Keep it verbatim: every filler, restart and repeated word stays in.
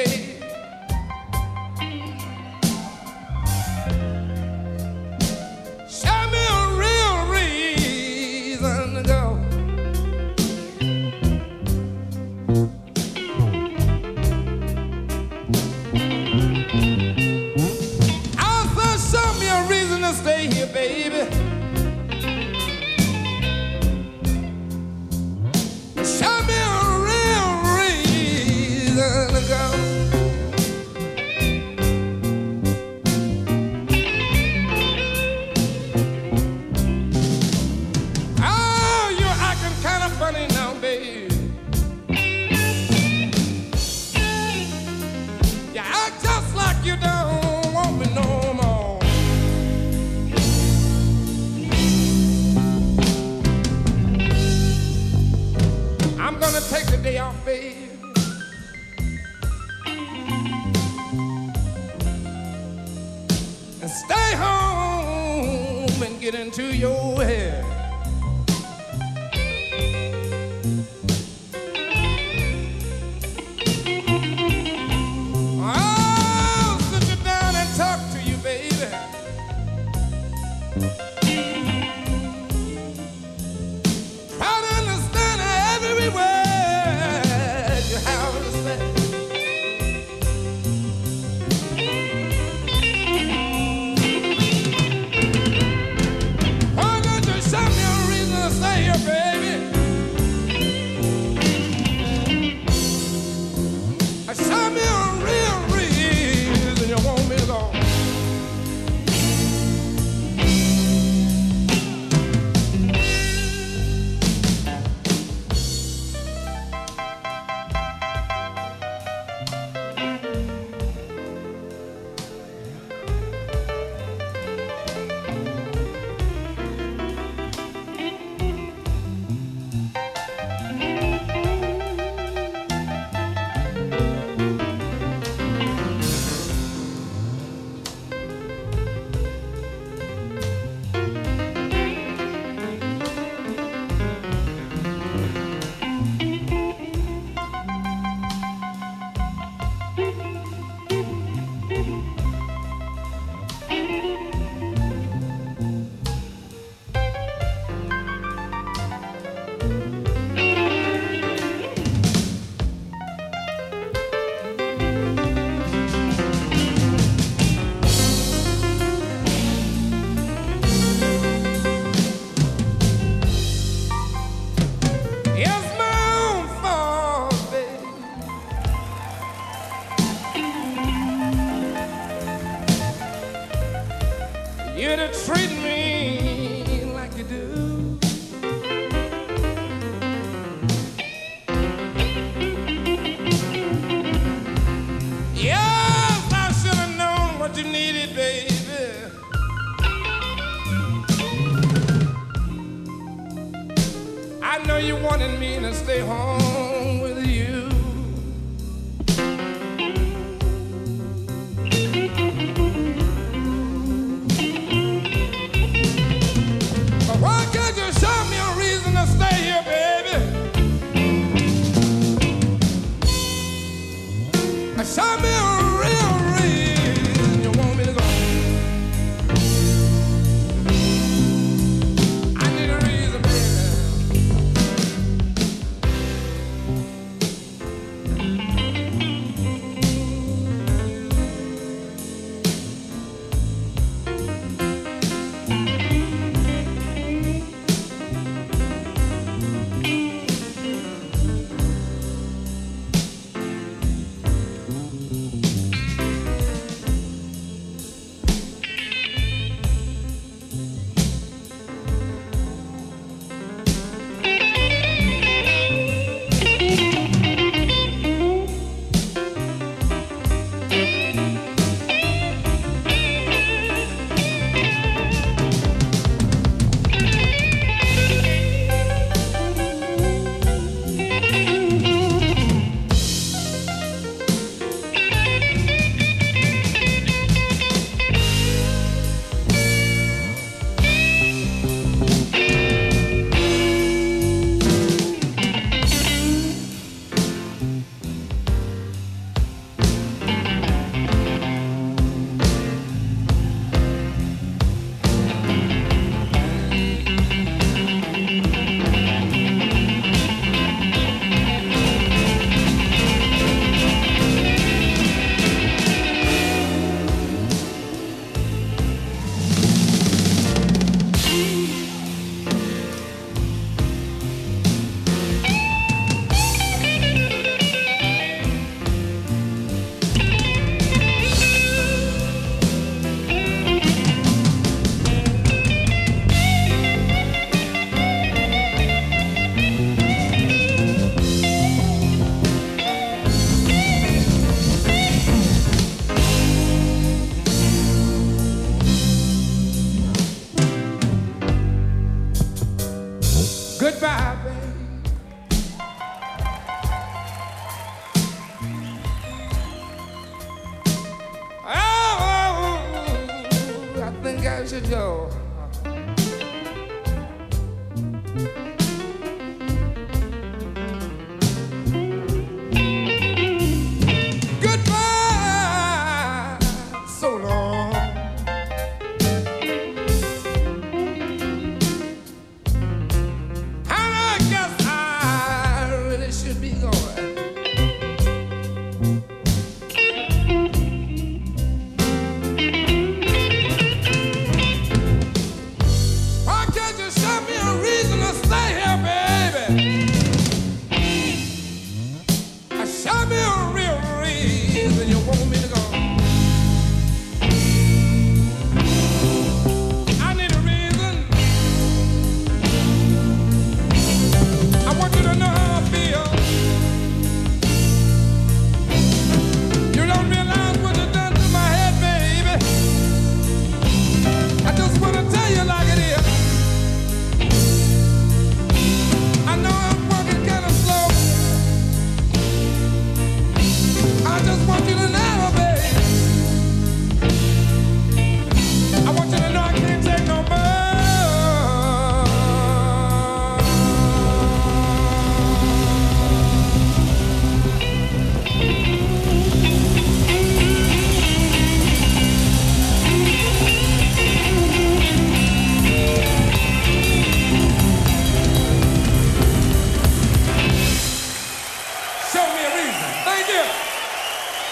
babe. Show me a real reason to go. Also show me a reason to stay here, baby. Show me a real reason to go. Oh, you're acting kind of funny now, babe. You act just like you don't want me no more. I'm gonna take the day off, babe. And stay home and get into your head. I'll sit you down and talk to you, baby. Try to understand every word you have to say. Why don't you show me a reason to stay here, baby? Show me a real reason you want me to go. It's my own fault, baby. You to treat me like you do. Yes, I should have known what you needed, baby. I know you wanted me to stay home with you. But why can't you show me a reason to stay here, baby? Show me a real reason you want me to go. I need a reason, baby. should go. Goodbye, so long. And I guess I really should be going. Show me a real reason you want me to go.